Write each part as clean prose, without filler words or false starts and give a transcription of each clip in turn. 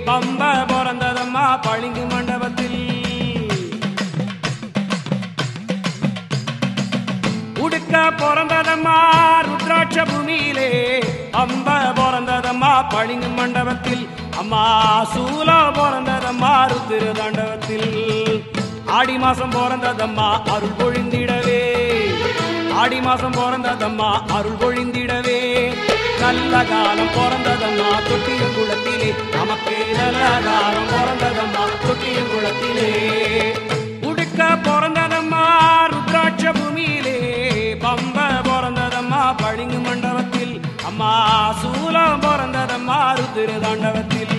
பம்ப பிறந்ததம்மா பளிங்கு மண்டபத்தில். உடுக்க பிறந்ததம்மா ருத்ராட்ச பூமியிலே பம்ப பிறந்ததம்மா பளிங்கு மண்டபத்தில். அம்மா சூலா பிறந்ததம்மா ருத்திர தாண்டவத்தில். ஆடி மாசம் பிறந்ததம்மா அருள் பொழிந்திடவே, ஆடி மாசம் பிறந்ததம்மா அருள் பொழிந்திடவே. நல்ல காலம் பிறந்ததம்மா தொட்டியங்குளத்திலே, நமக்கு நல்ல காலம் பிறந்ததம்மா தொட்டியங்குளத்திலே. உடுக்க பிறந்ததம்மா ருத்ராட்ச பூமியிலே பம்ப பிறந்ததம்மா பளிங்கு மண்டபத்தில். அம்மா சூலம் பிறந்ததம்மா ருத்திர தாண்டவத்தில்.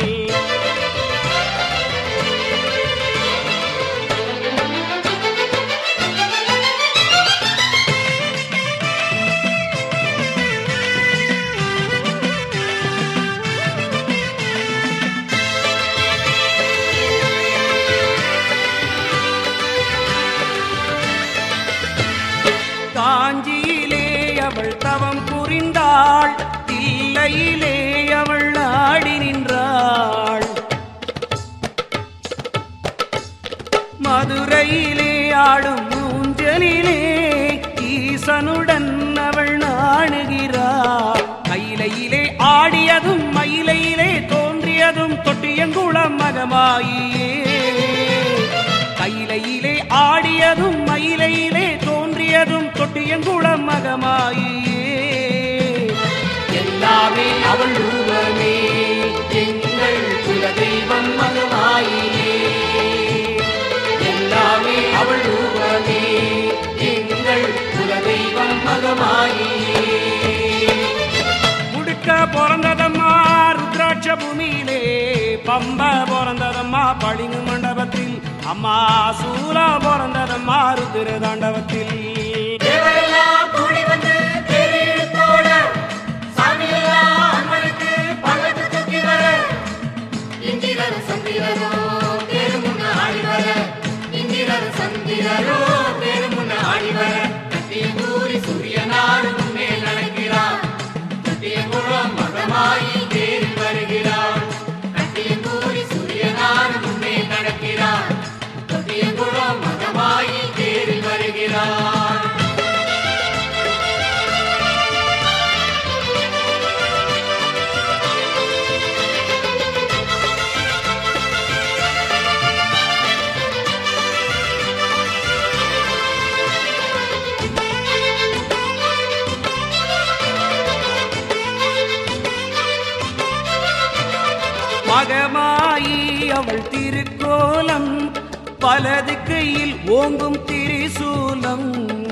காஞ்சியிலே அவள் தவம் புரிந்தாள், தில்லையிலே அவள் ஆடி நின்றாள். மதுரையிலே ஆடும் ஊஞ்சலிலே ஈசனுடன் அவள் நாணுகிறாள். கையிலையிலே ஆடியதும் மயிலையிலே தோன்றியதும் தொட்டியங்குளம் மகமாயியே. கையிலையிலே ஆடியதும் மயிலையிலே தோன்றியதும் தொட்டியங்குளம் மகமாயியே. எல்லாமே அவள் ரூபமே, எங்கள் குலதெய்வம் மகமாயியே. எல்லாமே அவள் ரூபமே, எங்கள் குலதெய்வம் மகமாயியே. முடுக்க பிறந்ததம்மா ருத்ராட்ச பூமியிலே பம்ப பிறந்ததம்மா பளிங்கு மண்டபத்தில். அம்மா சூலா பிறந்ததம்மா ருத்திர தாண்டவத்தில். மகமாயி அவள் திருக்கோலம், வலது கையில் ஓங்கும் திரிசூலம்.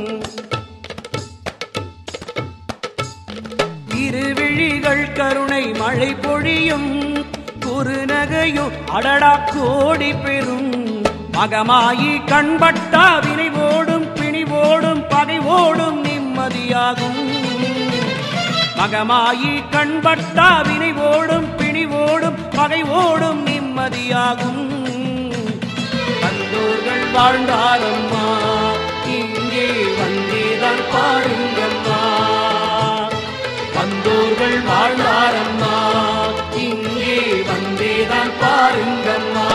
திருவிழிகள் கருணை மழை பொழியும், குறுநகையும் அடடா கோடி பெறும். மகமாயி கண்பட்டா வினை ஓடும், பிணி ஓடும், பகை ஓடும், நிம்மதியாகும். மகமாயி கண்பட்டா வினை ஓடும், பிணி ஓடும், பகை ஓடும், நிம்மதியாகும். வந்தோர்கள் வாழ்ந்தாரம்மா, இங்கே வந்தேதான் பாருங்கம்மா. வந்தோர்கள் வாழ்ந்தாரம்மா, இங்கே வந்தேதான் பாருங்கம்மா.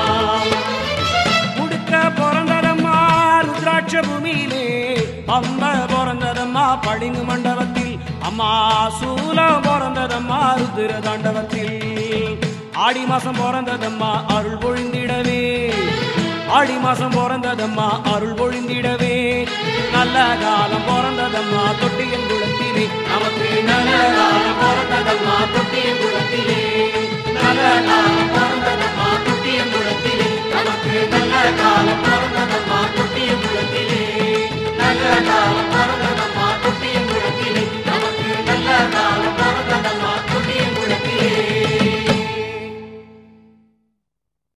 முடுக்க பிறந்ததம்மா ருத்ராட்ச பூமியிலே பம்ப பிறந்ததம்மா பளிங்கு மண்டபத்தில். அம்மா சூலம் பிறந்ததம்மா ருத்திர தாண்டவத்தில். ஆடி மாசம் பிறந்ததம்மா அருள் பொழிந்திடவே, ஆடி மாசம் பிறந்ததம்மா அருள் பொழிந்திடவே. நல்ல காலம் பிறந்ததம்மா தொட்டியங்குளத்திலே, நமக்கு நல்ல காலம் பிறந்ததம்மா தொட்டியங்குளத்திலே. நல்ல காலம்